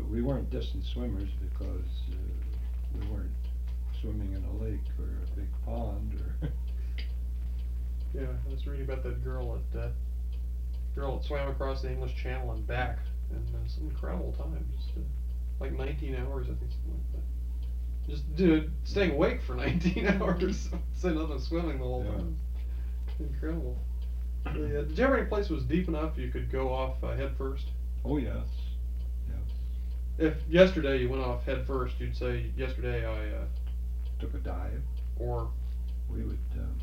we weren't distant swimmers because we weren't swimming in a lake or a big pond or. Yeah, I was reading about that girl that swam across the English Channel and back in some incredible time, just like 19 hours, I think, something like that. Just staying awake for 19 hours, say nothing swimming the whole Yeah. time. Incredible. Did you ever any place was deep enough you could go off head first? Oh yes, yes. If yesterday you went off head first, you'd say, yesterday I Took a dive. or We would.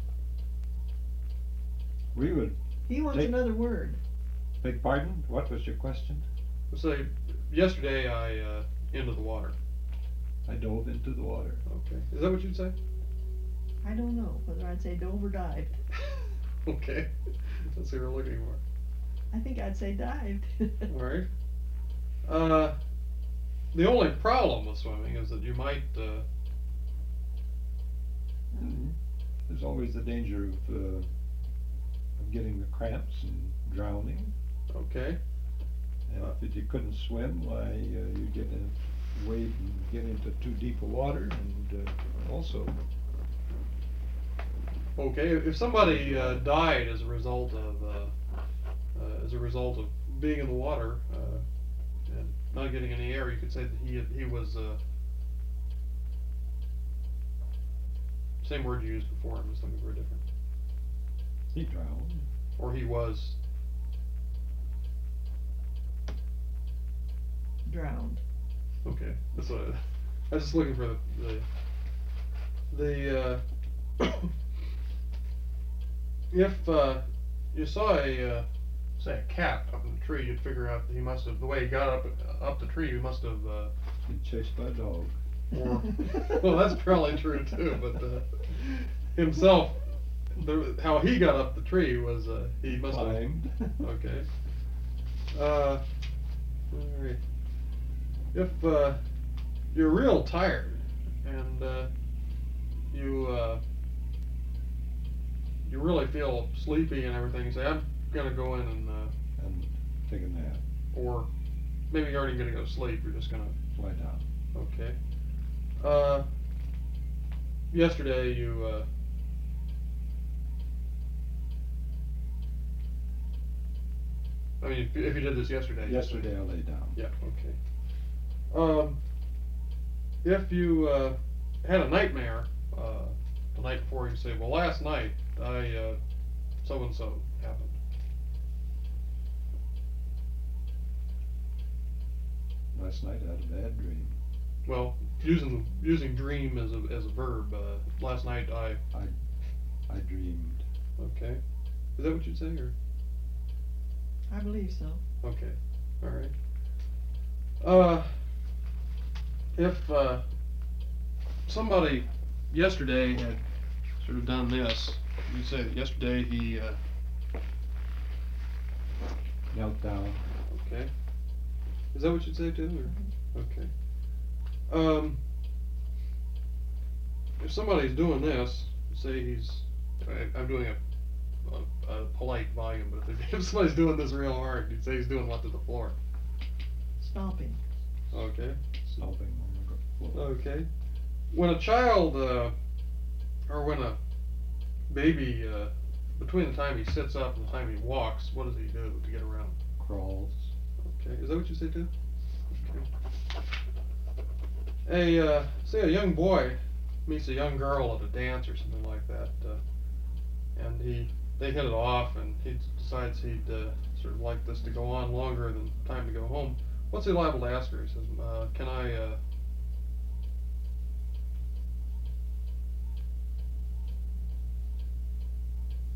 We would. He wants another word. Beg pardon? What was your question? say, yesterday I into the water. I dove into the water. Okay. Is that what you'd say? I don't know whether I'd say dove or dived. Okay. That's what we're looking for. I think I'd say dived. All right. The only problem with swimming is that you might. There's always the danger of getting the cramps and drowning. Okay. And if you couldn't swim, why you get in, wade and get into too deep a water, and also. Okay. If somebody died as a result of being in the water and not getting any air, you could say that he was. Same word you used before. I'm just looking for a different. He drowned. Or he was. Drowned. Okay, that's what I was just looking for the if you saw say a cat up in the tree, you'd figure out that he must have, the way he got up the tree, he must have Been chased by a dog. or well, that's probably true too, but himself, how he got up the tree was he must Climbed. have. Okay. All right. If you're real tired and you really feel sleepy and everything, you say, I'm gonna go in and take a nap. or maybe you aren't even gonna go to sleep, you're just gonna Lie down. okay. Yesterday you I mean, if you did this yesterday. Yesterday I lay down. Yeah, okay. If you had a nightmare the night before, you say, well, last night I so and so happened. Last night I had a bad dream. Well, using dream as a verb. Last night I dreamed. Okay. Is that what you'd say, or? I believe so. Okay. All right. If somebody yesterday had sort of done this, you say that yesterday he Knelt down. Okay. Is that what you'd say too, or? Okay. If somebody's doing this, say he's, I'm doing a polite volume, but if somebody's doing this real hard, you'd say he's doing what to the floor? Stomping. Okay. Stomping on the floor. Okay. When a child, or when a baby, between the time he sits up and the time he walks, what does he do to get around? Crawls. Okay. Is that what you say too? Okay. Say a young boy meets a young girl at a dance or something like that, and they hit it off, and he decides he'd sort of like this to go on longer than time to go home. What's he liable to ask her? He says, can I,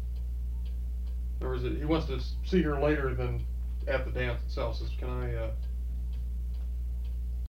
or is it he wants to see her later than at the dance itself? Says, can I